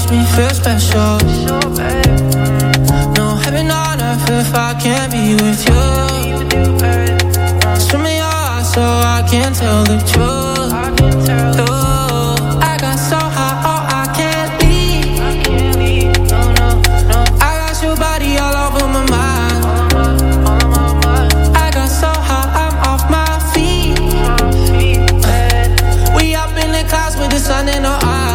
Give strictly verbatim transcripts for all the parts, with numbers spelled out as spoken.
makes me feel special. No heaven on earth if I can't be with you. Swim in your eyes so I can tell the truth. Ooh, I got so high, oh I can't leave. I got your body all over my mind. I got so high, I'm off my feet. We up in the clouds with the sun in our eyes.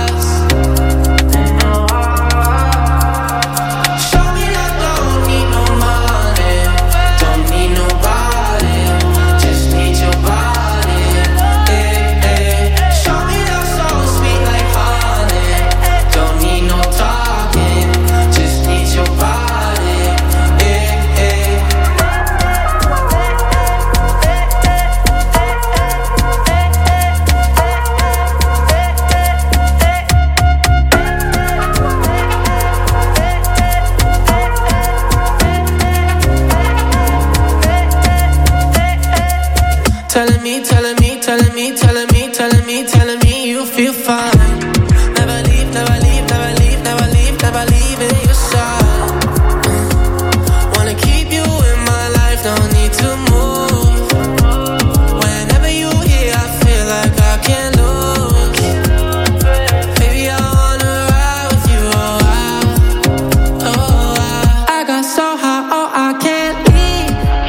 Telling me, telling me, telling me, telling me, telling me, telling me you feel fine. Never leave, never leave, never leave, never leave, never leave in your side. Wanna keep you in my life, don't need to move. Whenever you here, I feel like I can't lose. Baby, I wanna ride with you, oh I, oh I. I got so high, oh I can't leave.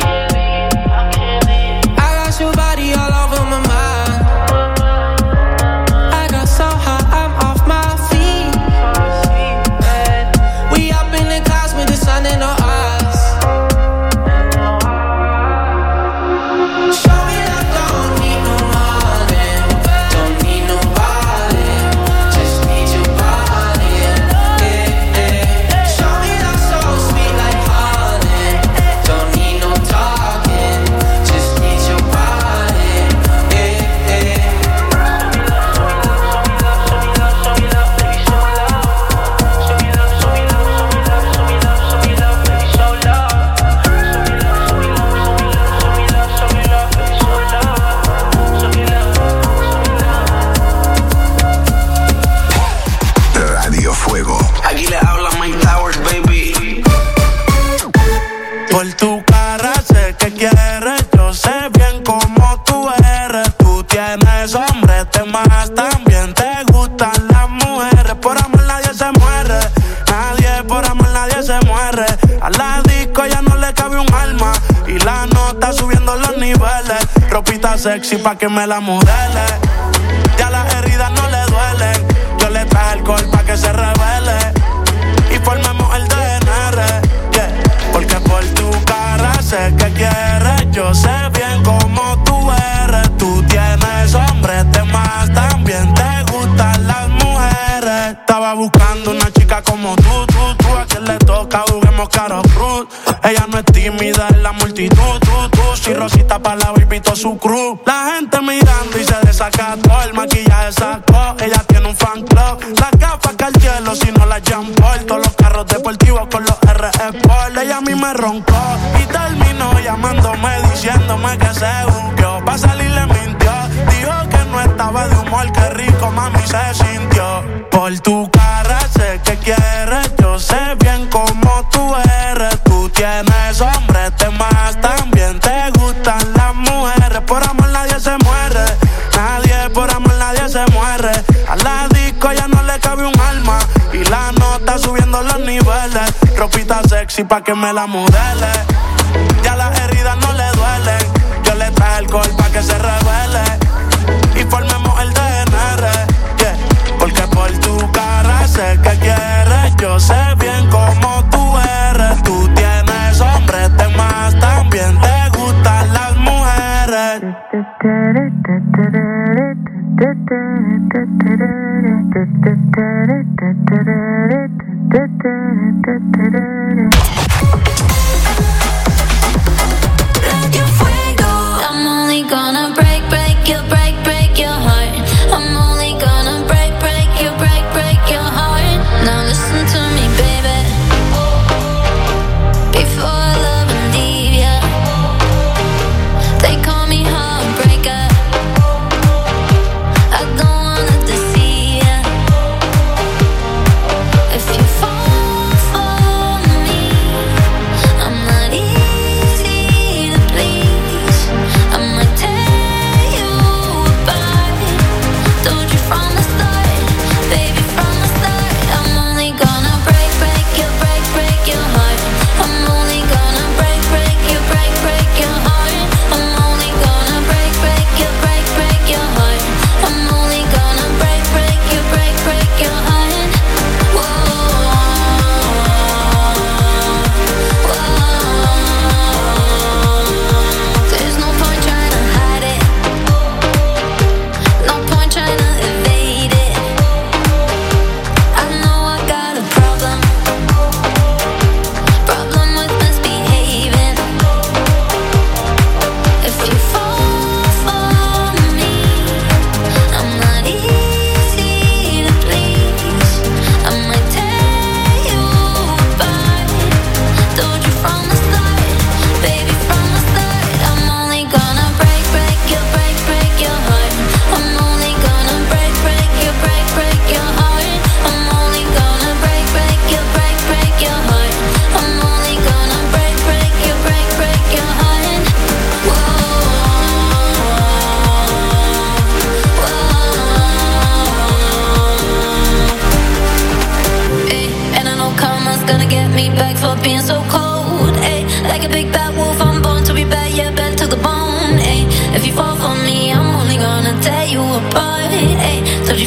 I got your body all over my mind. I got so high, I'm off my feet. We up in the clouds with the sun in our eyes. Show me that don't need no money, don't need nobody, just need your body. Yeah, yeah. Show me that so sweet like honey, don't need no talking, just need your body. Yeah, yeah. Radio Fuego. Aquí le habla Mike Towers, baby. Por tu cara sé que quieres, yo sé bien cómo tú eres. Tú tienes hombres, te más también te gustan las mujeres. Por amor nadie se muere, nadie por amor nadie se muere. A la disco ya no le cabe un alma y la nota subiendo los niveles. Ropita sexy pa' que me la modele, ya las heridas no le duelen. Yo le traje alcohol pa' que se revele y formemos el D N R, yeah. Porque por tu cara sé que quieres, yo sé bien cómo tú eres. Tú tienes hombres, de más también te gustan las mujeres. Estaba buscando una chica como tú, tú, tú. A quien le toca, juguemos caro cruz. Ella no es tímida en la multitud, tú, tú. Si Rosita pa' la baby, todo su crew. La gente mirando y se desacató, el maquillaje sacó. Ella tiene un fan club, las gafas Cartier, si no las Jean Paul. Todos los carros deportivos con los R Sport. Ella a mí me roncó y terminó llamándome, diciéndome que se buqueó. Pa' salir le mintió, dijo que no estaba de humor. Qué rico mami se sintió. Por tu cara sé que quieres, yo sé bien cómo tú eres. Tú tienes hombres, de más también te gustan las mujeres. Por amor nadie se muere, nadie por amor nadie se muere. A la disco ya no le cabe un alma y la nota subiendo los niveles. Ropita sexy pa' que me la modele, ya las heridas no le duelen. Yo le traje alcohol pa' que se revele y formemos el D N R, yeah. Porque por tu cara sé que quieres, yo sé bien cómo tú eres. Tú tienes hombres, de más también te gustan las mujeres. Radio Fuego. I'm only gonna break, break your, break, break your heart. I'm only gonna break, break your, break, break your heart. Now listen to me, baby. Before I love and leave ya, they call me heartbreaker. I don't wanna deceive ya.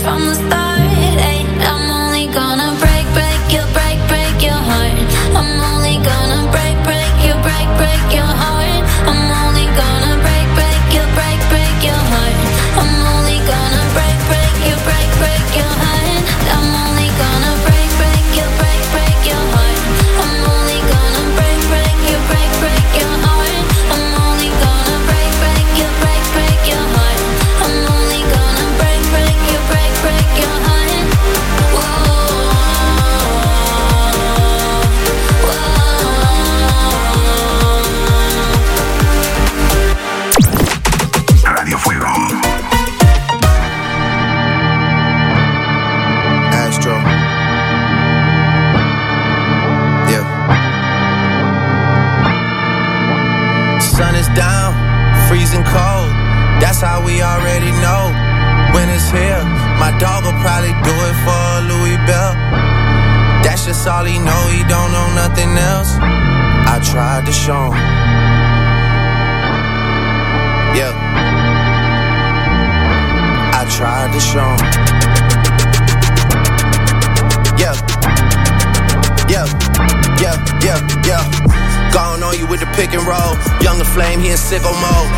from the start. Ay, I'm only gonna break, break your, break, break your heart. I'm only gonna break, break your, break, break your heart. I'm only gonna break, break your, break, break your heart. I'm only gonna break, break your, break, break your heart. I'm only gonna break, break your, break, break your heart. I'm only gonna break, break your, break, break your heart. I'm only gonna break, break your, break, break your heart. I'm only gonna break, break your, break, break your heart. Whoa, Radio Fuego. Astro. Yeah. Sun is down, freezing cold. That's how we already know. When it's here, my dog will probably do it for Louis Bell. That's just all he know, he don't know nothing else. I tried to show him. Yeah. I tried to show him. Yeah. Yeah. Yeah. Yeah. Yeah. Gone on you with the pick and roll. Younger flame, he in sicko mode.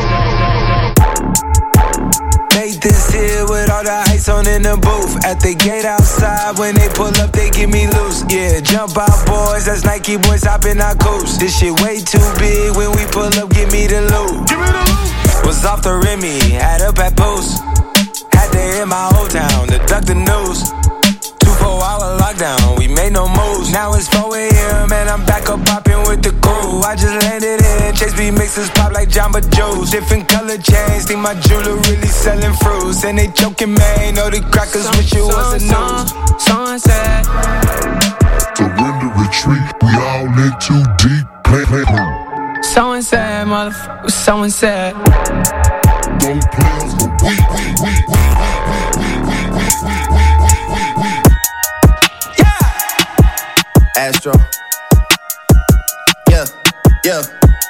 Made this here with all the ice on in the booth. At the gate outside, when they pull up, they give me loose. Yeah, jump out, boys. That's Nike boys hopping our coast. This shit way too big. When we pull up, give me the loot. Give me the loot. Was off the Remy, had up at post. Had to hit my old town to duck the news. Two four hour lockdown, we made no moves. Now it's four a.m. and I'm back up popping with the crew. I just landed in, Chase B mixes pop like Jamba Joe's. Different color chains, think my jeweler really selling fruits. And they joking, man, know the crackers some, wish it was a news. Someone said, Surrender, retreat, we all in too deep. Play, play, play. someone said, motherfucker, someone said. Don't play us, but we, we, we, we, we, we, we, we, we, we, we. Astro. Yeah, yeah.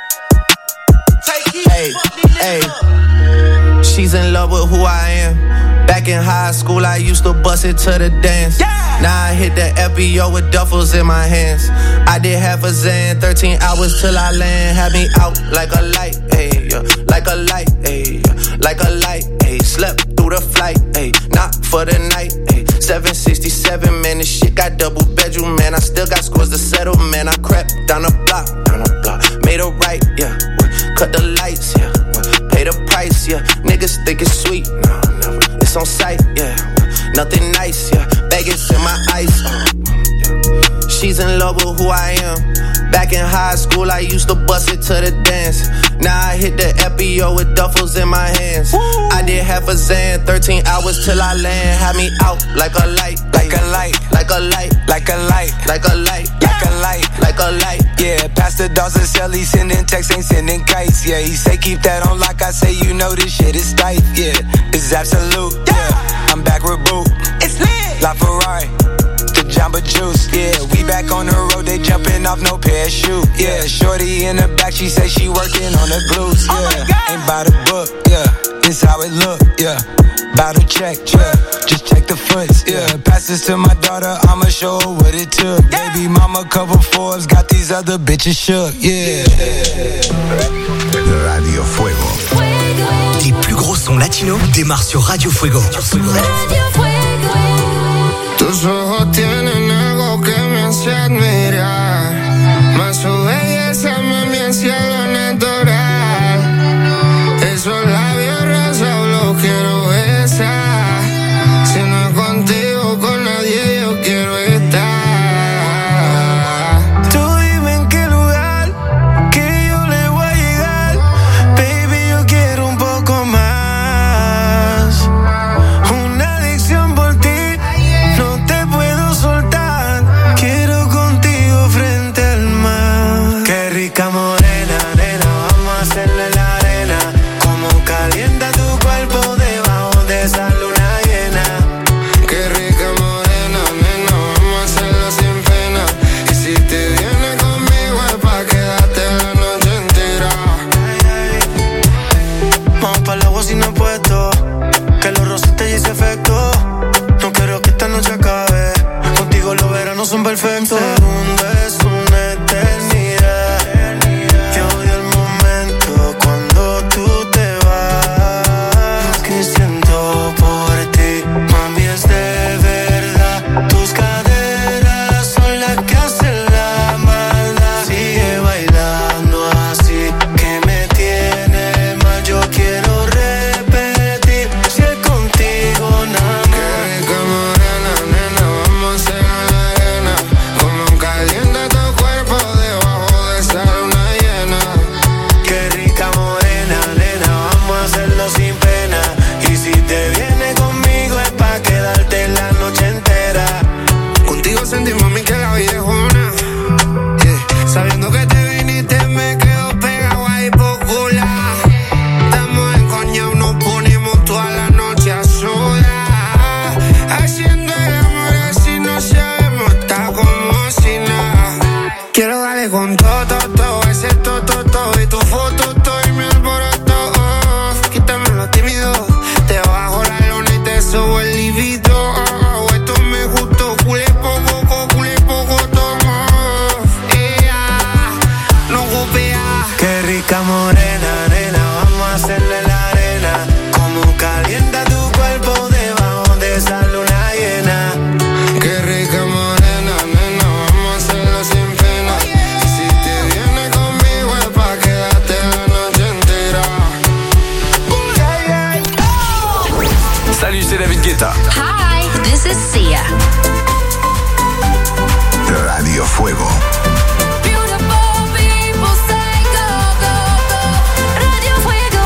Hey, hey. She's in love with who I am. Back in high school, I used to bust it to the dance. Yeah. Now I hit the F B O with duffels in my hands. I did half a Zan, thirteen hours till I land. Had me out like a light, ayy, yeah. Like a light, ayy, yeah. Like a light, ayy. Slept through the flight, ayy. Not for the night, ayy. seven sixty-seven, man, this shit got double bedroom, man. I still got scores to settle, man. I crept down the block, down the block. Made a right, yeah. Cut the lights, yeah. Pay the price, yeah. Niggas think it's sweet, no, never. It's on sight, yeah. Nothing nice, yeah. Vegas in my ice, uh, yeah. She's in love with who I am. Back in high school, I used to bust it to the dance. Now I hit the F B O with duffels in my hands. Woo. I did half a Zan, thirteen hours till I land. Had me out like a light, like a light, like a light, like a light, like a light, like a light, like a light. Yeah, Pastor Dawson Sell, he sending texts, ain't sending kites. Yeah, he say keep that on lock. I say you know this shit is tight. Yeah, it's absolute. Yeah, I'm back with Boo. It's lit. La Ferrari. Jamba Juice, yeah, we back on the road, they jumping off no parachute, yeah, shorty in the back, she say she working on the glutes, yeah, oh ain't by the book, yeah, it's how it look, yeah, bout to check, yeah, just check the foots, yeah, pass this to my daughter, I'ma show her what it took, yeah. Baby mama cover Forbes, got these other bitches shook, yeah. Radio Fuego. Les plus gros sons latinos démarrent sur Radio Fuego. Radio Fuego. Tus ojos tienen algo que me hace admirar, más su belleza me hace cielo natural. Esos labios rosados los quiero besar. Si no es contigo, con nadie yo quiero estar. Tú dime en qué lugar que yo le voy a llegar. Baby, yo quiero un poco más. Una adicción por ti. No te puedo soltar, quiero contigo momento. Un segundo es una eternidad. Yo odio el momento cuando tú te vas. Lo que siento por ti, mami, es de verdad. Tus caderas son las que hacen la maldad. Sigue bailando así, que me tiene mal. Yo quiero repetir, si es contigo nada más. Qué rica morena, nena, vamos a hacer la arena. Como calienta tu cuerpo debajo de esa luna llena. Qué rica morena, nena, vamos a hacerlo sin pena. Y si te vienes conmigo es pa' quedarte la noche entera. Contigo sentí, mami, que la vida es una. Yeah. Sabiendo que te viniste me quedo pegado ahí popular. Estamos en coña, nos ponemos toda la noche a solas. Haciendo el amor así no sabemos, está como si nada. Quiero darle con todo, todo, todo, ese todo, todo, todo. Y tu foto, todo y mi alboroto. Oh, quítame lo tímido, te bajo la lona y te subo el libido. Oh, oh, esto me gustó, culé poco, culé poco, tomo. Yeah, no golpea. Qué rica morena, nena, vamos a hacerle la arena. Como calienta tu cuerpo debajo de esa luna llena. Qué rica morena, nena, vamos a hacerlo sin pena. Y si te vienes conmigo es pa' quedarte la noche entera. Salut, c'est David Guetta. Hi, this is Sia. Radio Fuego. Beautiful people say go, go, go. Radio Fuego.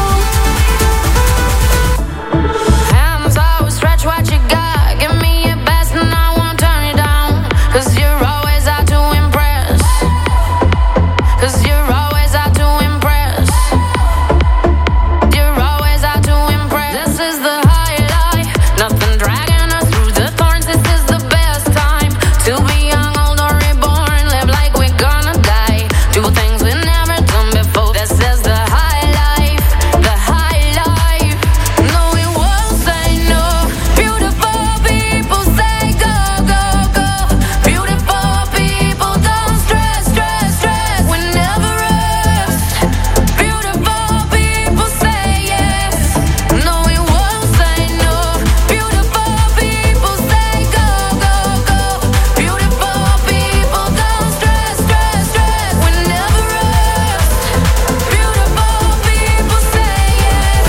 Hands out, stretch what you got. Give me your best and I won't turn you down. Cause you're always out to impress. Cause you're always out to impress. You're always out to impress. This is the high life. Nothing dragging us through the thorns. This is the best time to be young, old or reborn. Live like we're gonna die. Do things we never done before. This is the high life, the high life. No, we won't say no. Beautiful people say go, go, go. Beautiful people don't stress, stress, stress. We never rest. Beautiful people say yes. No, we won't say no. Beautiful people say go, go, go. Beautiful people don't stress, stress, stress. We never rest. Beautiful people say yes.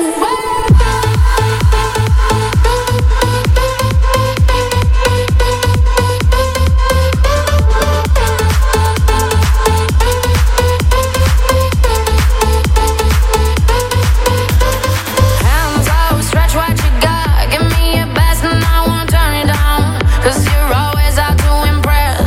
Hands out, stretch what you got. Give me your best and I won't turn you down. Cause you're always out to impress.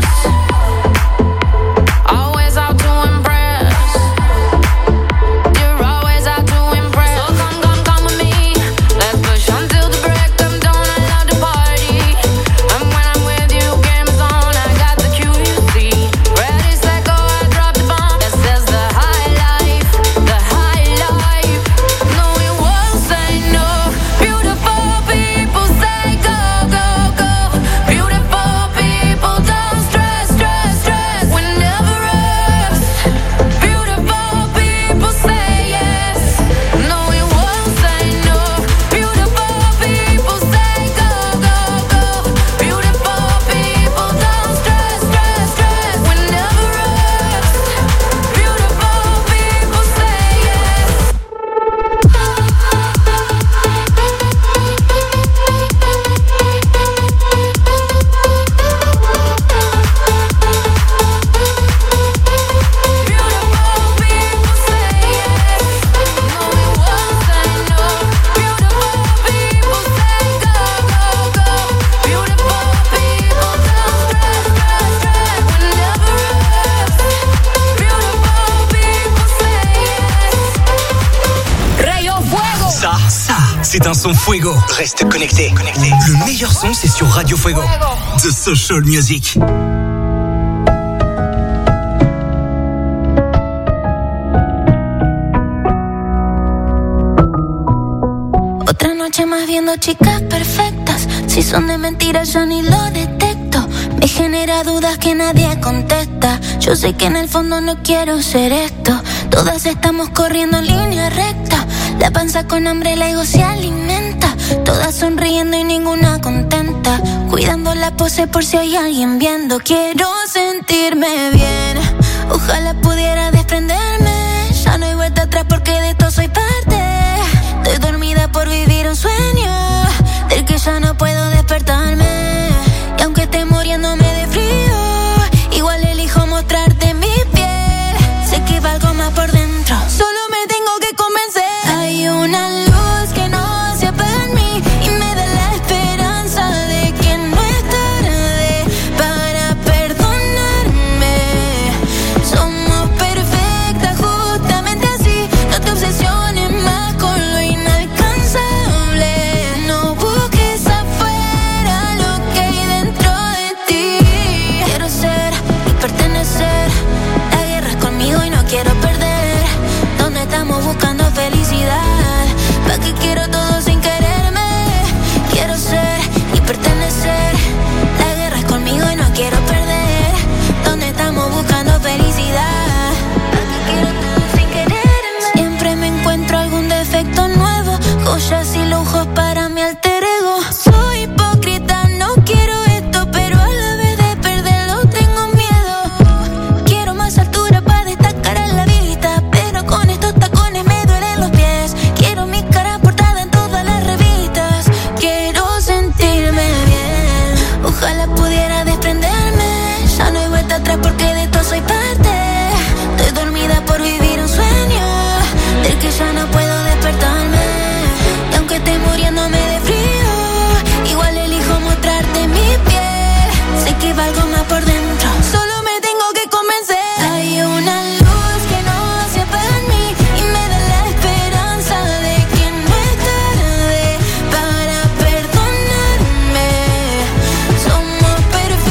Always out to impress. You're always out to impress. So come, come, come with me. Let's push until the break of dawn. I love to party. And when I'm with you, game's on. I got the Q, you see. Ready, set, go, I drop the bomb. This is the high life, the high life. No, we won't say no. Beautiful people say go, go, go. Beautiful people don't stress, stress, stress. We never rest. Beautiful people say yes. No, we won't say no. Beautiful people say go, go, go. Beautiful people don't stress, stress, stress. We never rest. Beautiful people say yes. Rayo Fuego. Ça, ça, c'est un son Fuego. Reste connecté, connecté. Le meilleur son, c'est sur Radio Fuego. The Social Music. Otra noche más viendo chicas perfectas. Si son de mentiras yo ni lo detecto. Me genera dudas que nadie contesta. Yo sé que en el fondo no quiero ser esto. Todas estamos corriendo en línea recta. La panza con hambre, el ego se alimenta. Todas sonriendo y ninguna contenta. Cuidando la pose por si hay alguien viendo. Quiero sentirme bien. Ojalá pudiera desprenderme. Ya no hay vuelta atrás porque de esto soy parte. Estoy dormida por vivir un sueño del que ya no puedo despertarme. Y aunque esté muriéndome de frío, igual elijo mostrarte mi piel. Sé que valgo más por dentro. Solo me tengo que convencer. Hay una luz que no se apaga en mí y me da la esperanza de que no es tarde para perdonarme. Somos perfectas justamente así. No te obsesiones más con lo inalcanzable. No busques afuera lo que hay dentro de ti. Quiero ser y pertenecer. La guerra es conmigo y no quiero perder. ¿Dónde estamos buscando felicidad? ¿Pa' qué quiero todo sin quererme? Quiero ser y pertenecer. La guerra es conmigo y no quiero perder. ¿Dónde estamos buscando felicidad? ¿Pa' qué quiero todo sin quererme? Siempre me encuentro algún defecto nuevo. Joyas y lujos para mi alter ego. Soy hipócrita, no quiero esto, pero a la vez de perderlo tengo miedo. Quiero más altura para destacar a la vista, pero con estos tacones me duelen los pies. Quiero mi cara portada en todas las revistas. Quiero sentirme bien. Ojalá pudiera desprenderme. Ya no hay vuelta atrás porque de esto soy parte. Estoy dormida por vivir un sueño del que ya no puedo despertarme. Y aunque esté muriéndome de frío, igual elijo mostrarte mi piel. Sé que valgo más por dentro. Solo me tengo que convencer. Hay una luz que no se apaga en mí y me da la esperanza de que no es tarde para perdonarme. Somos perfectas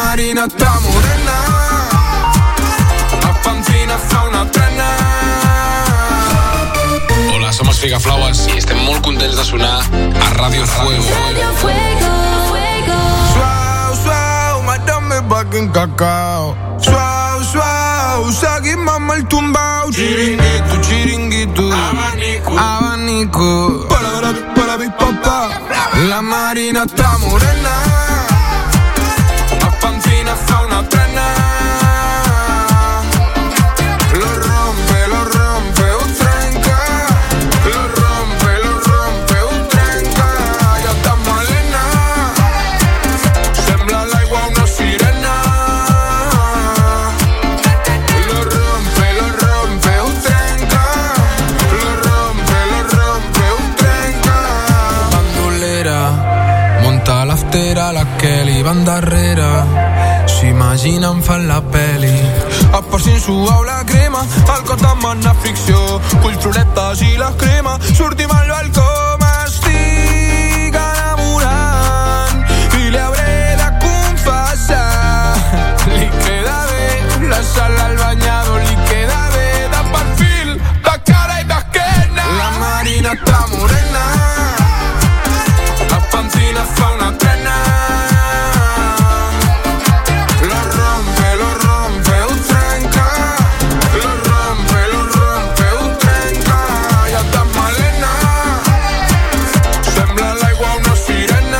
Marina está morena, la pancina fa una trena. Hola, somos Figa Flowers i estem molt contents de sonar a Radio Fuego. Radio Fuego, Fuego. Suau, suau, madame back en cacao. Suau, suau, seguimos el tumbao. Chiringuito, chiringuito, abanico, abanico. Para, para mi papá. La Marina está morena, la pancina fa una trena. Lo rompe, lo rompe, un trenca. Lo rompe, lo rompe, un trenca. Ya está malena, sembla l'aigua una sirena. Lo rompe, lo rompe, un trenca. Lo rompe, lo rompe, un trenca. Bandolera, monta l'aftera, la Kelly van darrere. S'imaginen fan la peli. Es passin suau la crema, el cos demana fricció. Culturetes i la crema, sortim al balcó. M'estic enamorant i li hauré de confessar. Li queda bé la sala al bañador, li queda bé de perfil, de cara i d'esquena. La Marina està morena, la pancina fa una trena. Lo rompe, lo rompe, un trenca. Lo rompe, lo rompe, un trenca. Ja està malena, sembla l'aigua una sirena.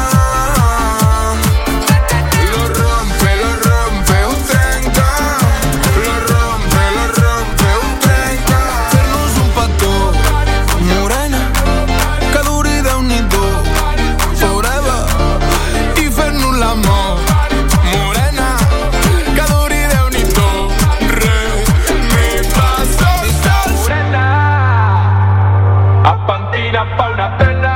Lo rompe, lo rompe, un trenca. Lo rompe, lo rompe, un trenca. Fer-nos un petó, morena, que duri Déu-n'hi-do, forever, i fer-nos l'amor, morena, que duri Déu-n'hi-do, re, mi, fa, sol, sol. Morena, a pantina fa una trena.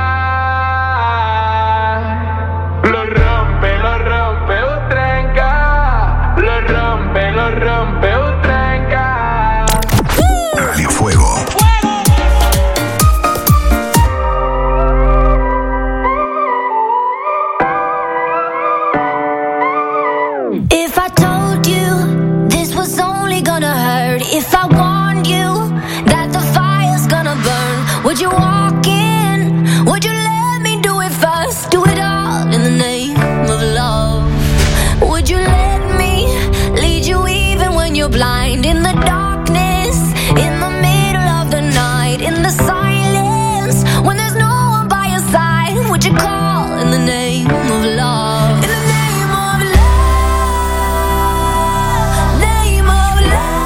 Lo rompe, lo rompe, un trenca. Lo rompe, lo rompe, un trenca. Radio Fuego. If I told you this was only gonna hurt, if I warned you that the fire's gonna burn, would you walk in? Would you let me do it first? Do it all in the name of love. Would you let me lead you even when you're blind? In the darkness, in the middle of the night, in the silence, when there's no one by your side, would you call in the name of love? In the name of love, name of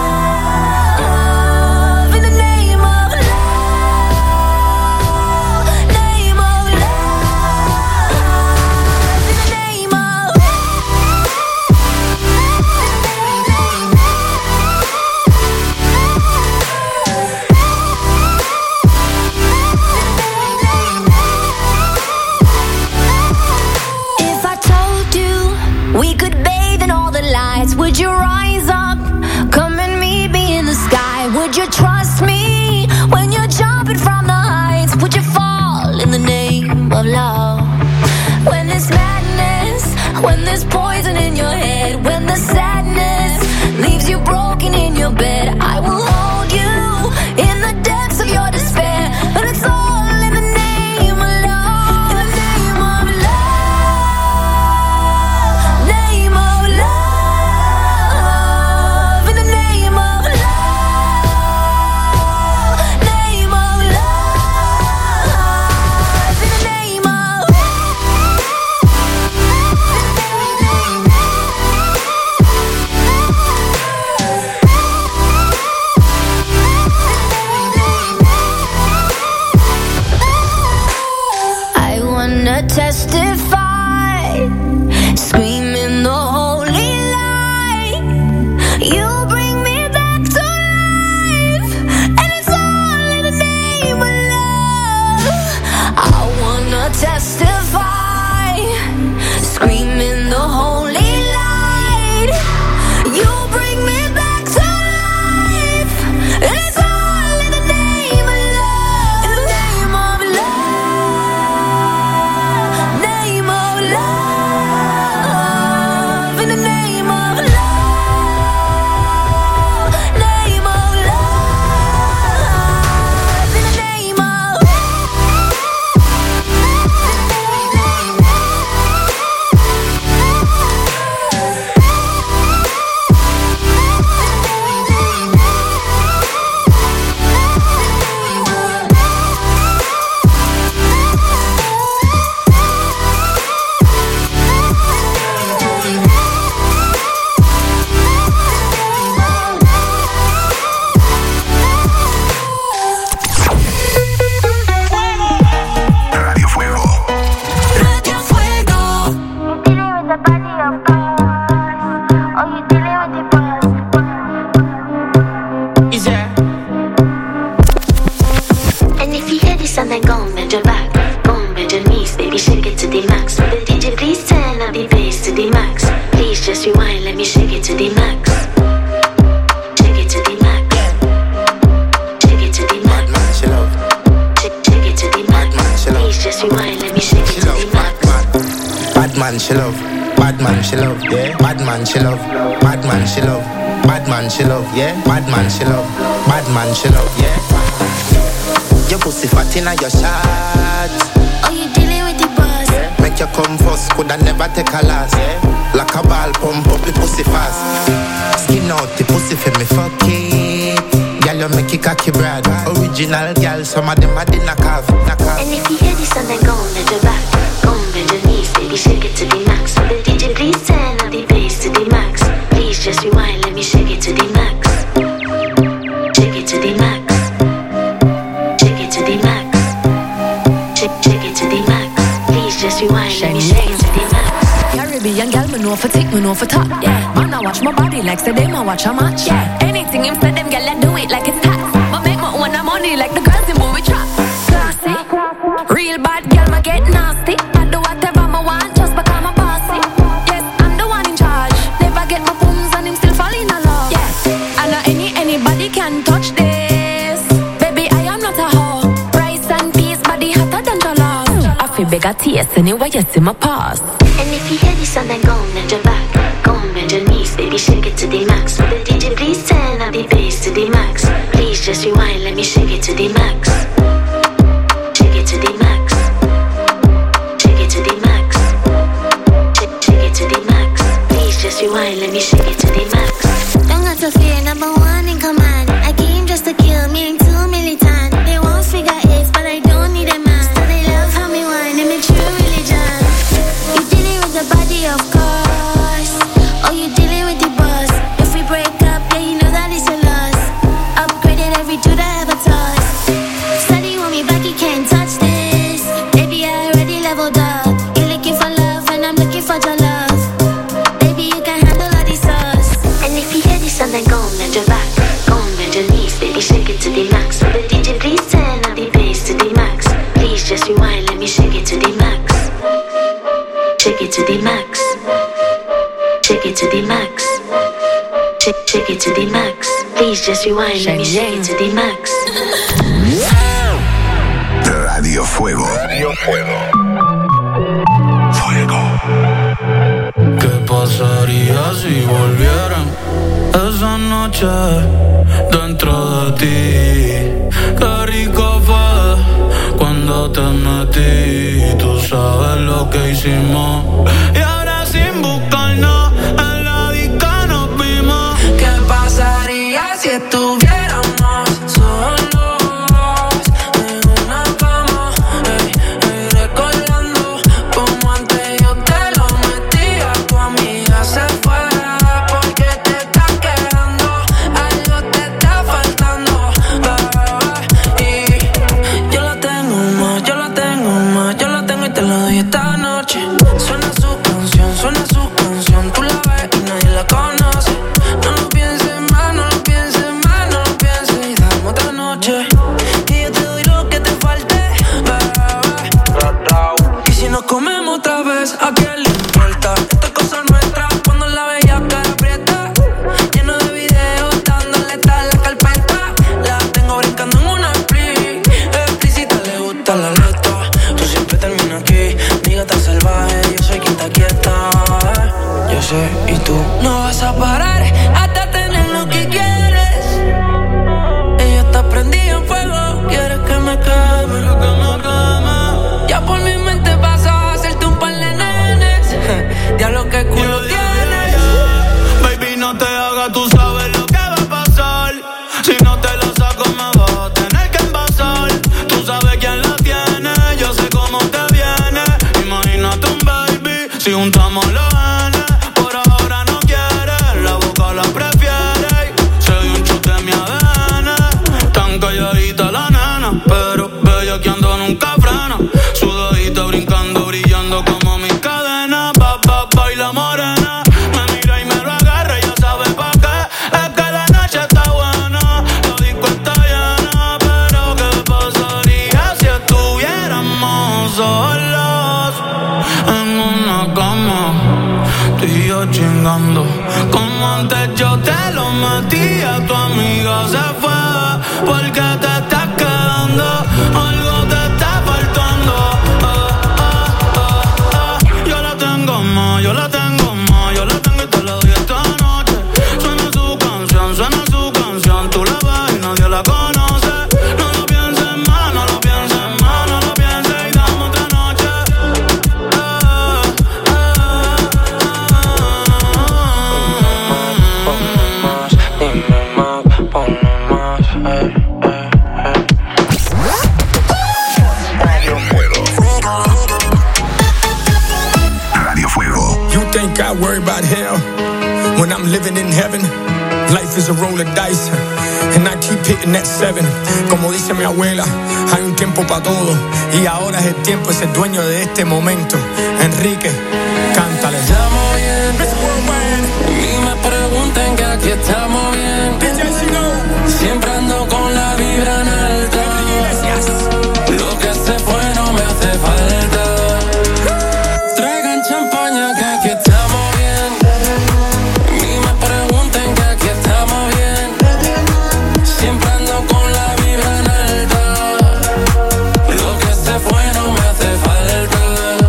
love, in the name of love, name of love, in the name of If I told you we could bathe in all the lights, would you rise up, come and meet me in the sky? Would you trust me when you're jumping from the heights? Would you fall in the name of love? When there's madness, when there's poison in your head, when the sadness leaves you broken in your bed, I will hold you in the depths of your despair. But it's all in the name of love, in the name of love, name of love, in the name of love, name of love, in the name of I wanna testify, screaming the holy light. You bring me back to life, and it's all in the name of love. I wanna testify, screaming the holy light. You bring me back to life, and it's all in the name of love, in the name of love, name she love. Bad man she love, yeah. Bad man she love. Bad man she love. Bad man she love, yeah. Bad man she love. Bad man she love, yeah. Your pussy fat inna your shot. Oh, you dealing with the boss? Yeah. Make you come first, coulda never take a last. Yeah. Like a ball, pump up the pussy fast. Skin out the pussy for me, fuck it. Girl, you make it cocky brad. Original girl, some of them are the knockoff. And if you hear this and then go on the back, go on bend your knees, baby, shake it to the max. So the D J please turn up the bass to the max. Please just rewind, let me shake it to the max. Shake it to the max. Shake it to the max. Shake, shake it to the max. Please just rewind, let me shake it to the max. Caribbean girl, me know for tick, me know for top. Yeah, man, I watch my body like say them I watch a match. Yeah, anything him say them girl, I do it like it's tax. But make my own money like the girls in movie trap. Classy, real bad girl, me get nasty. I do whatever I want just because I'm bossy. Yes, I'm the one in charge. Never get my booms and him still fall in love. Yeah, and not any anybody can touch this. Baby, I am not a hoe. Rice and peas, body hotter than jollof. I feel big a taste anyway, you see my past. And if you hear this and then go on bend your back, go on bend your knees, baby, shake it to the max. So the D J please turn up the bass to the max. Please just rewind, let me shake it to the max. Shake it to the max. Shake it to the max. Shake, shake it to the max. Please just rewind, let me shake it to the max. Don't got to fear, number one in command. I came just to kill, me ain't too militant. They won't figure eight, but I don't need a man. So they love how me whine, and me true religion. You dealing with the body, of course. Oh, you dealing with the boss. If we break up, yeah, you know that it's a loss. Upgraded every dude I ever tossed. Study want me back, you can't touch this. Baby, I already leveled up. You're looking for love, and I'm looking for your love. Baby, you can handle all the sauce. And if you hear this and then go on bend your back, go on bend your knees, baby, shake it to the max. So the D J please turn up the bass to the max. Please just rewind, let me shake it to the max. Shake it to the max. Shake it to the max. Shake, shake it to the max. Please just rewind, let me shake it to the max. Radio Fuego. Radio Fuego. Fuego. ¿Qué pasaría si volvieran esa noche dentro de ti? Qué rico fue cuando te metí. Tú sabes lo que hicimos. Y ahora sin buscarnos en la disco nos vimos. ¿Qué pasaría si estuviéramos solos en una cama? Ey, ey, recordando como antes yo te lo metía. Tu amiga se fue porque te estás quedando. Algo te está faltando, bebé. Y yo la tengo más, yo la tengo más. Yo la tengo y te la doy esta noche. Suena su canción, suena su canción. Tú la ves y nadie la conoce. No lo pienses más, no lo pienses más, no lo pienses y dame otra noche. Que yo te doy lo que te falte, bebé. Y si nos comemos otra vez, ¿a quién le importa? Esta es cosa nuestra, cuando la veía cara aprieta. Lleno de videos, dándole tal la carpeta. La tengo brincando en una split. Explícita, le gusta la letra. Tú siempre terminas aquí, mi gata salvaje. Yo soy quien te quieta. Yo sé, y tú no vas a parar hasta tener lo que quieres. Ella está prendida en fuego, quieres que me queme, que me queme. Ya por mi mente pasa a hacerte un par de nenes. Diablo que culo tienes. Baby, no te hagas, tú sabes lo que va a pasar. Si no te la saco me vas a tener que envasar. Tú sabes quién la tiene, yo sé cómo te viene. Imagínate un baby, si juntamos los genes. Por ahora no quiere, la boca la prefiere. Se dio un chute en mi A D N. Tan calladita la nena, pero bella que ando nunca frena. Sudadita brincando, brillando como mis cadenas. Ba, ba, baila morena. Me mira y me lo agarra, ya sabe pa' qué. Es que la noche está buena, la disco está llena. Pero ¿qué pasaría si estuviéramos solos en una cama? Tú y yo chingando, como antes yo te lo metía. Tu amiga se fue porque te estás quedando. Algo te está faltando. Ah, ah, ah, ah. Yo la tengo más. I'm living in heaven. Life is a roll of dice, and I keep hitting that seven. Como dice mi abuela, hay un tiempo para todo, y ahora es el tiempo de ser dueño de este momento. Enrique, cántale. Estamos bien, ni me pregunten que aquí estamos bien. Siempre ando con la vibra en alta. Lo que se fue no me hace falta. Traigan champaña que aquí estamos bien. Ni me pregunten que aquí estamos bien. Siempre ando con la vibra en alta. Lo que se fue no me hace falta.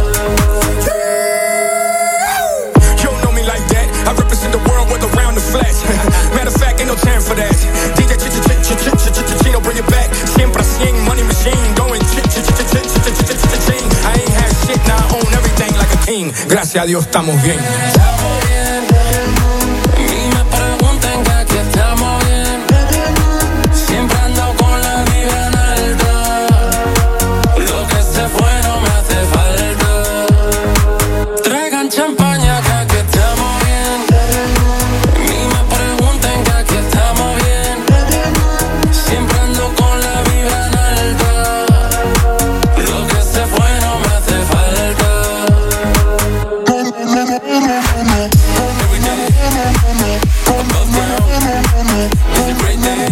You don't know me like that. I represent the world with around the flesh. Matter of fact, ain't no time for that. D J Chino, bring it back. Siempre cien, money machine, going ching. I ain't had shit, now I own everything like a king. Gracias a Dios estamos bien. Estamos bien. Ni me pregunten que aquí estamos bien. Siempre ando con la vibra en alta. Lo que se fue no me hace falta. Traigan champaña que aquí estamos bien. Ni me pregunten que aquí estamos bien. Siempre ando con la vibra en alta. Lo que se fue no me hace falta. Every day, above ground, it's a great day.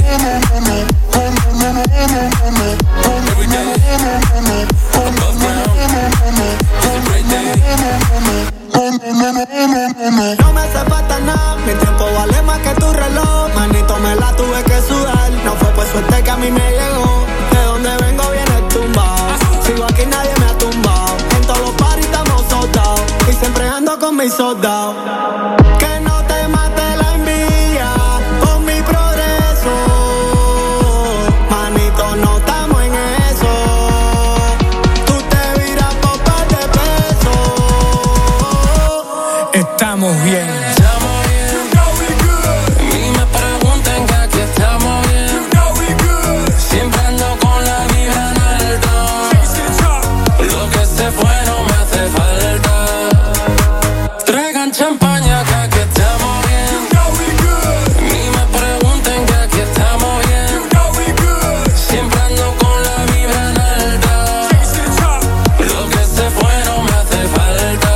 Every day, above ground, it's a great day. No me hace falta nada, mi tiempo vale más que tu reloj. Manito, me la tuve que sudar. No fue por suerte que a mí me llegó. De donde vengo viene tumbado. Sigo aquí, nadie me ha tumbado. En todos los paris estamos soldados. Y siempre ando con mis soldados. Que no te mate la envidia por mi progreso. Manito, no estamos en eso. Tú te viras por par de pesos. Estamos bien. Estamos bien. Ni me pregunten que aquí estamos bien. Siempre ando con la vibra en alta. Lo que se fue no me hace falta. Traigan champaña que aquí estamos bien. Ni me pregunten que aquí estamos bien. Siempre ando con la vibra en alta. Lo que se fue no me hace falta.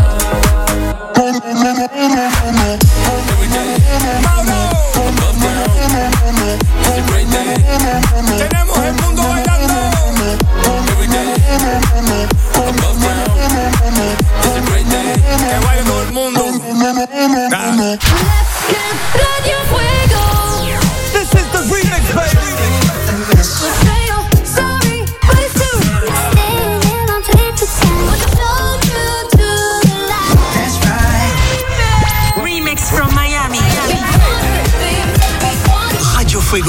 Every day, above ground, it's a great day. Tenemos el mundo bailando. Every day, above ground, it's a great day. Que baile todo el mundo. Radio Fuego. This is the remix, baby. Betrayal, sorry, but it's true. Staying in on tape to ten. But I told you to lie. That's right. Remix from Miami. Radio Fuego.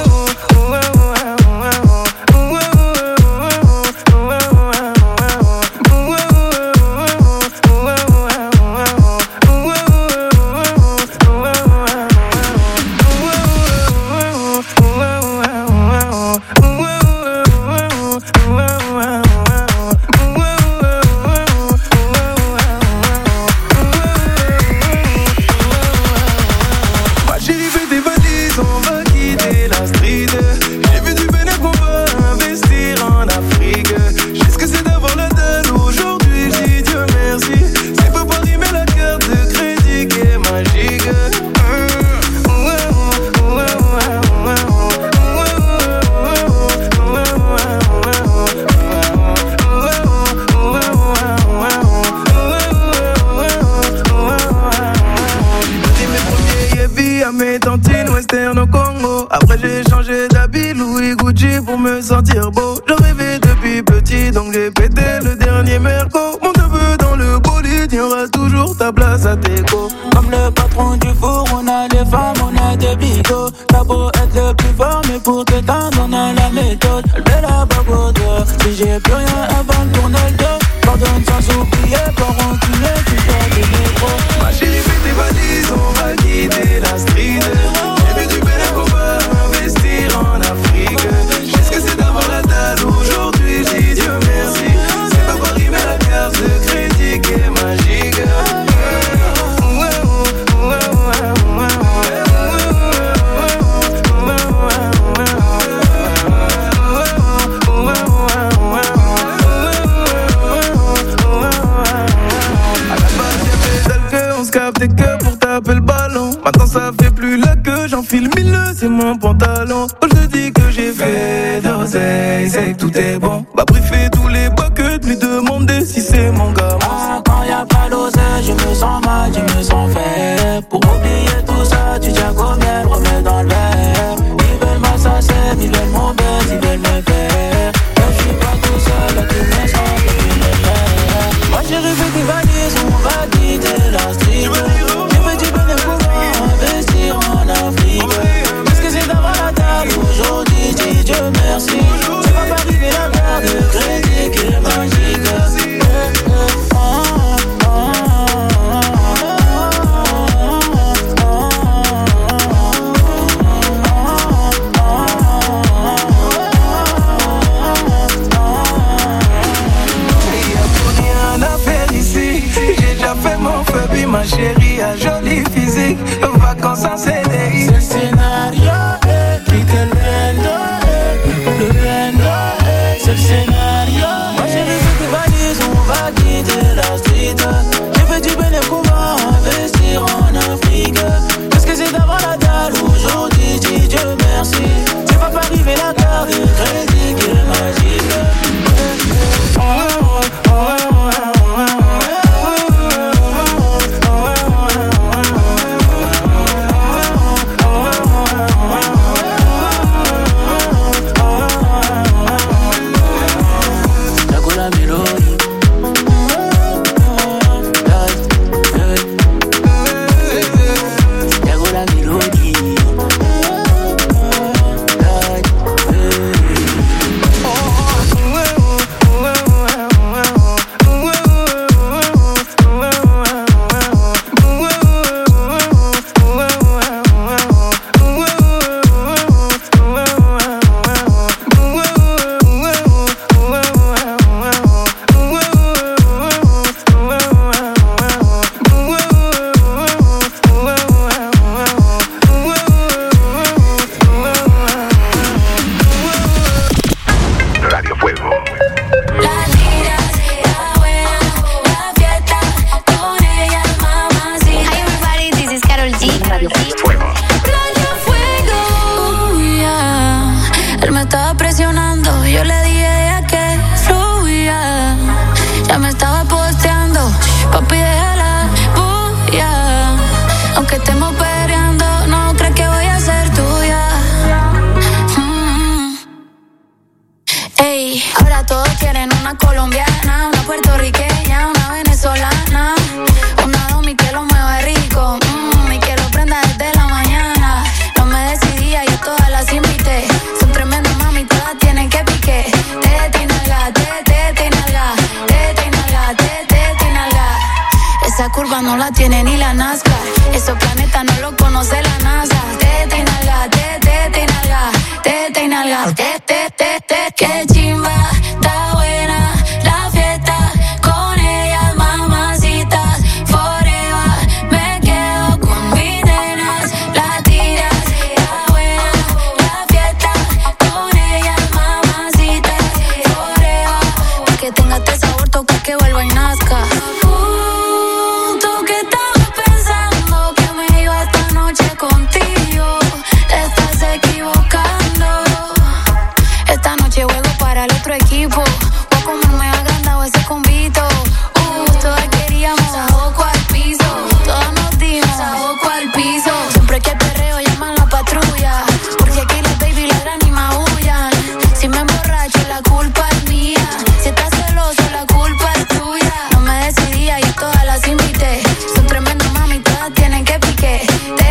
Ma chérie, fais tes valises, on va quitter la street. J'ai vu du bénéf, on va investir en Afrique. Je sais ce que c'est d'avoir la dalle aujourd'hui, je dis Dieu merci. C'est pas Paris, mais la carte de crédit qui est magique. À mes tantines western au Congo. Après j'ai changé d'habit Louis Gucci pour me sentir beau. Je rêvais depuis petit donc j'ai pété le dernier merco. Mon neveu dans le bolide, y'aura toujours ta place à Teco. Comme le patron du four, on a des femmes, on a des bigots. T'as beau être le plus fort, mais pour t'éteindre, on a la méthode. Elle fait la bague au doigt. Si j'ai plus rien avant de tourner le dos, pardonne sans oublier, pas reculer, tu fais des négros. Ma chérie, fais tes valises, on va quitter la street. J'ai vu du bénéf, on va investir en Afrique. Je sais ce que c'est d'avoir la dalle aujourd'hui, je dis Dieu merci. C'est pas Paris, mais la carte de crédit qui est magique. fil mille, c'est mon pantalon. Quand je te dis que j'ai fait d'oseille, c'est que tout est bon. Bah briefé tous les buckets, lui demander si c'est mon gars. Ah, quand y'a pas d'oseille, je me sens mal, je me sens faible. Pour oublier tout ça, tu tiens comme miel, remets dans le verre. Ils veulent m'assasser, ils veulent mon buzz, ils veulent me faire. Moi je suis pas tout seul, là tu me sens, tu me faire. Moi j'ai rêvé des valises, on va quitter la street. Je me dis ben comment investir en Afrique. Qu'est-ce que c'est d'avoir la dalle aujourd'hui, dis Dieu merci. C'est pas pas arriver la carte de crédit qui est magique. Ma chérie a joli physique, vacances en C D I. C'est le scénario, eh, puis que le vendo, eh, le vendo, eh, c'est le scénario. Moi j'ai rêvé des valises, on va quitter la street. J'ai fait du bénéfice, comment investir en Afrique. Qu'est-ce que c'est d'avoir la dalle aujourd'hui, dis Dieu merci. C'est pas pas arriver la carte de crédit qui est magique. Oh, oh, oh, oh. No la tiene ni la Nazca. Esos planetas no lo conoce la NASA. Teta y nalga, te, teta y nalga, teta y nalga, te, te, te, te. Qué chimba, está buena la fiesta. Con ellas, mamacitas, forever. Me quedo con mis nenas, latinas. Está buena la fiesta. Con ellas, mamacitas, forever. Pa' que tenga este sabor, toca que vuelva y nazca. Contigo, estás equivocando. Esta noche juego para el otro equipo. Voy a comerme agrandado ese convito. Uh, todas queríamos saoco al piso. Todas nos dimos saoco al piso. Siempre que perreo llaman la patrulla. Porque aquí las baby ladran y maullan. Si me emborracho la culpa es mía. Si estás celoso la culpa es tuya. No me decidía y a todas las invité. Son tremendas mami, todas tienen que pique.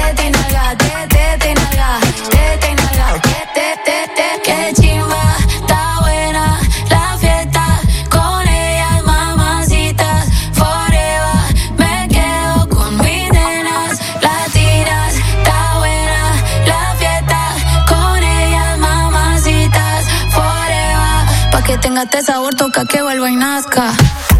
Qué chimba, está buena la fiesta. Con ellas, mamacitas, forever. Me quedo con mis nenas, latinas. Está buena la fiesta. Con ellas, mamacitas, forever. Pa' que tenga este sabor, toca que vuelva y nazca.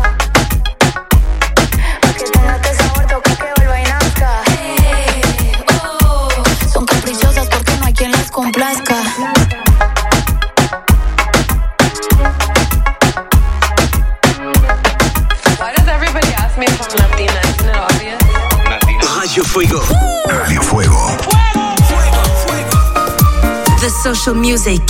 Pa' que tenga este sabor, toca que vuelva y nazca. Hey, oh. Son caprichosas porque no hay quien las complazca. Radio Fuego. Radio Fuego. Fuego. social music.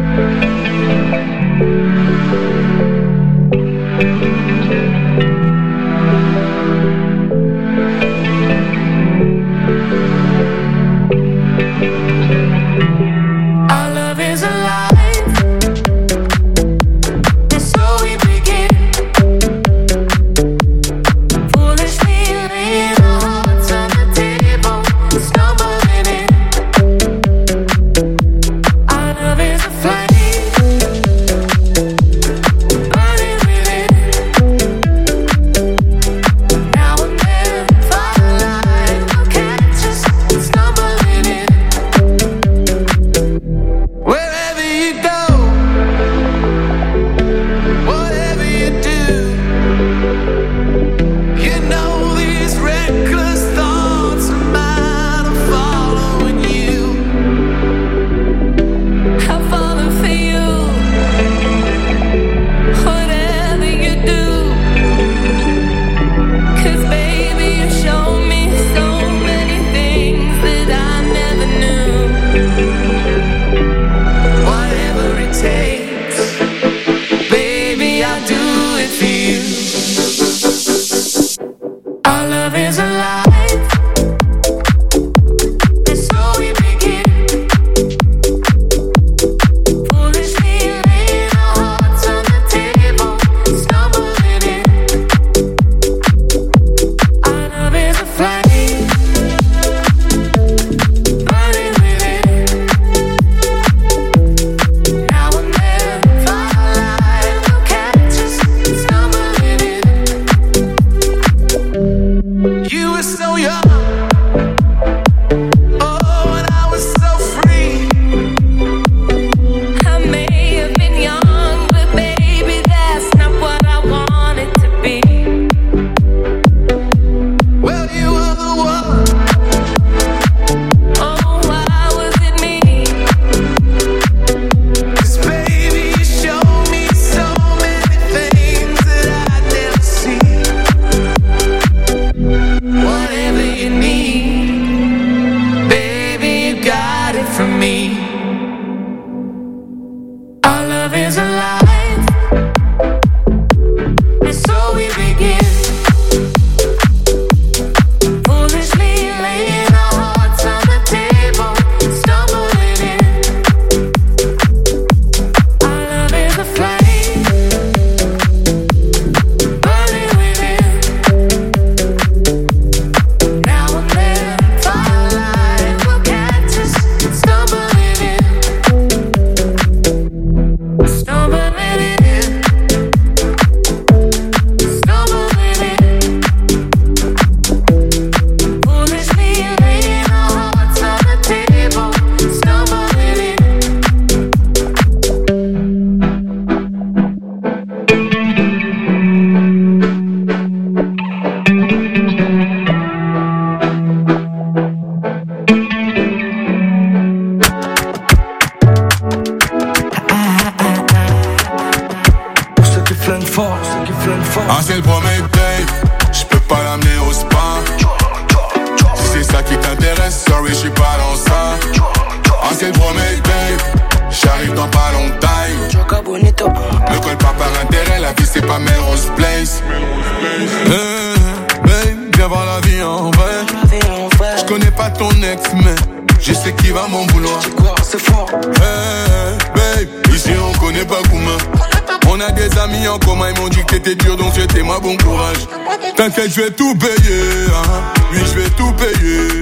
T'inquiète, je vais tout payer, hein. Oui, je vais tout payer.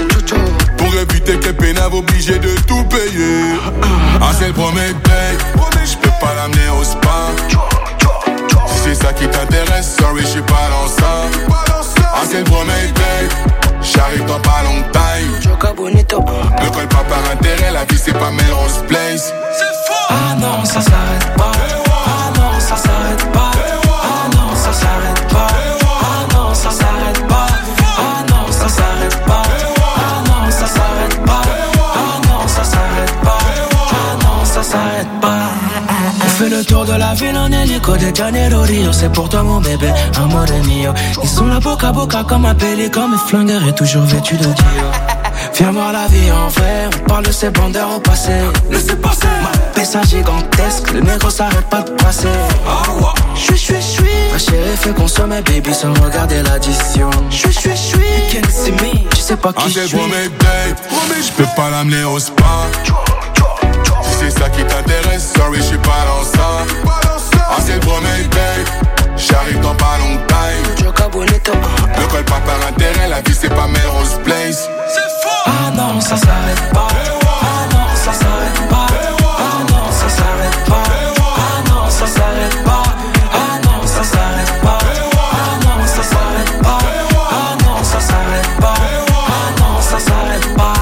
Pour éviter que Pénave obligé de tout payer. Ah, c'est le premier date. Je peux pas l'amener au spa. Si c'est ça qui t'intéresse, sorry, je suis pas dans ça. Ah, c'est le premier date. J'arrive dans pas longtemps. Ne colle pas par intérêt, la vie c'est pas Melrose Place. Ah non, ça s'arrête pas. Ah non, ça s'arrête pas. Ah non, ça s'arrête pas. Ah non, ça s'arrête pas. Ah non, ça s'arrête pas. Ah non, ça s'arrête pas. Ah non, ça s'arrête pas. Ah non, ça s'arrête pas. On fait le tour de la ville en hélico de Janeiro Rio. C'est pour toi mon bébé, amore mio. Ils sont là boca à boca comme un pélican. Mes flingueurs est toujours vêtu de Dio. Viens voir la vie en vrai, on parle de ces bandeurs au passé. Laissez passer. Ma pessa gigantesque, le négro s'arrête pas de passer. J'suis, j'suis, j'suis. Ma chérie fait consommer baby sans regarder l'addition. J'suis, j'suis, j'suis. Can't see me, tu sais pas qui je suis. Promets, babe, j'peux pas l'amener au spa. Si c'est ça qui t'intéresse, sorry, j'suis pas dans ça. Ah, c'est le premier date, j'arrive dans pas long time. Ne colle pas par intérêt, la vie c'est pas Melrose Place. Ah non, ça s'arrête pas. Ah non, ça s'arrête pas. Ah non, ça s'arrête pas. Ah non, ça s'arrête pas. Ah non, ça s'arrête pas. Ah non, ça s'arrête pas. Ah non, ça s'arrête pas. Ah non, ça s'arrête pas.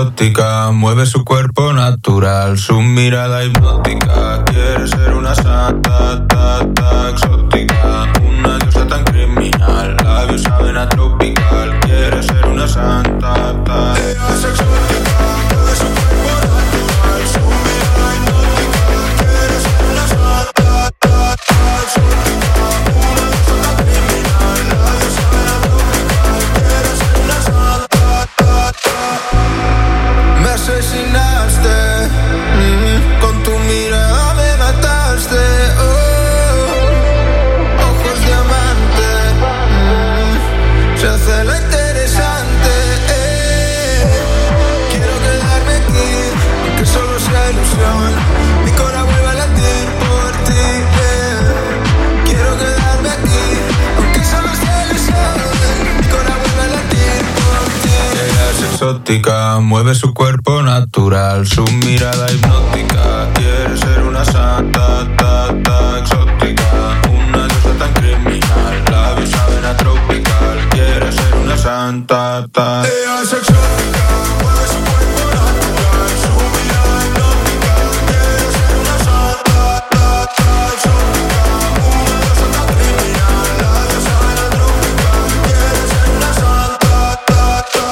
exótica, mueve su cuerpo natural, su mirada hipnótica. Quiere ser una santa, ta, ta, exótica, una diosa tan criminal, labios saben a tropical. Quiere ser una santa, ta. Ella es exótica, mueve su cuerpo natural, su mirada hipnótica. Quiere ser una santa, ta, ta, exótica, una diosa tan criminal, labios saben a tropical. Quiere ser una santa, ta, ta. Me asesinaste, mm, con tu mirada me mataste, oh, ojos diamante, mm, se hace la interesante, eh. Quiero quedarme aquí, aunque solo sea ilusión, mi corazón vuelve a latir por ti, eh. Quiero quedarme aquí, aunque solo sea ilusión, mi corazón vuelve a latir por ti. Ella es exótica, mueve su cuerpo natural, su mirada hipnótica. Quiere ser una santa, ta, ta, exótica, una diosa tan criminal, labios saben a tropical. Quiere ser una santa, ta. Ella es exótica, mueve su cuerpo natural, su mirada hipnótica. Quiere ser una santa, ta, ta, exótica, una diosa tan criminal, labios saben a tropical. Quiere ser una santa, ta, ta.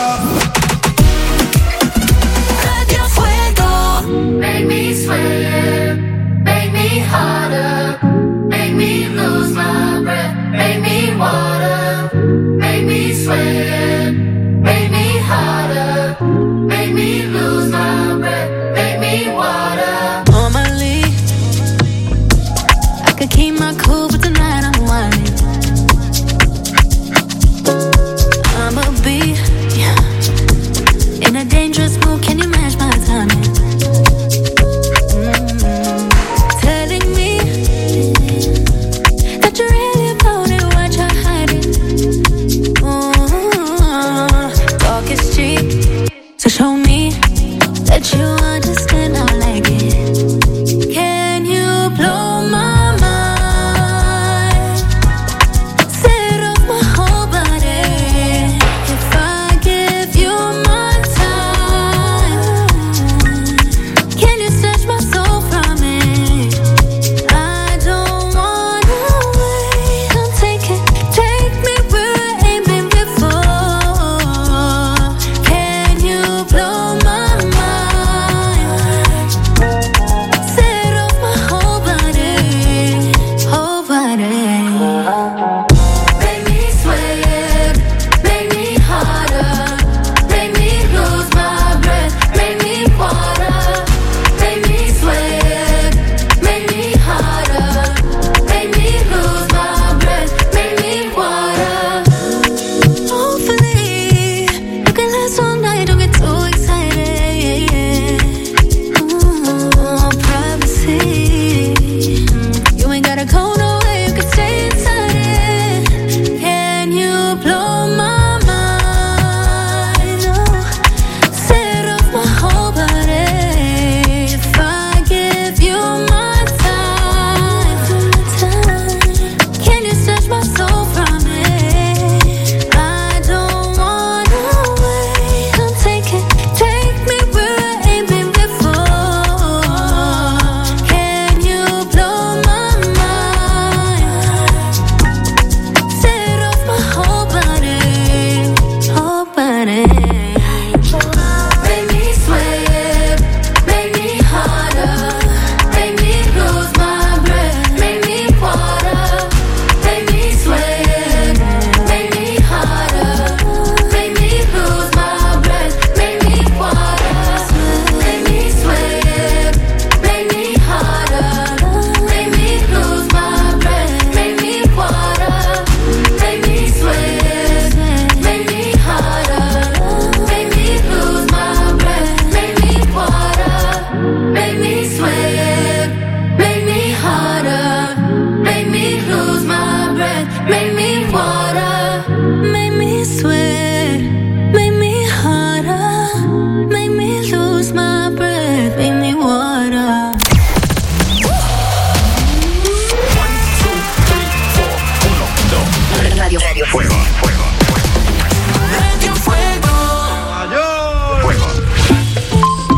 Radio Fuego. Make me sweat, make me harder, make me lose my breath, make me water, make me sweat, make me harder, make me lose my breath, make me water. Normally, I could keep my cool, but tonight I'm whining. I'ma be in a dangerous mood, can you match my timing? Mm-hmm. Telling me that you really about it, what you're hiding. Mm-hmm. Talk is cheap, so show me that you understand.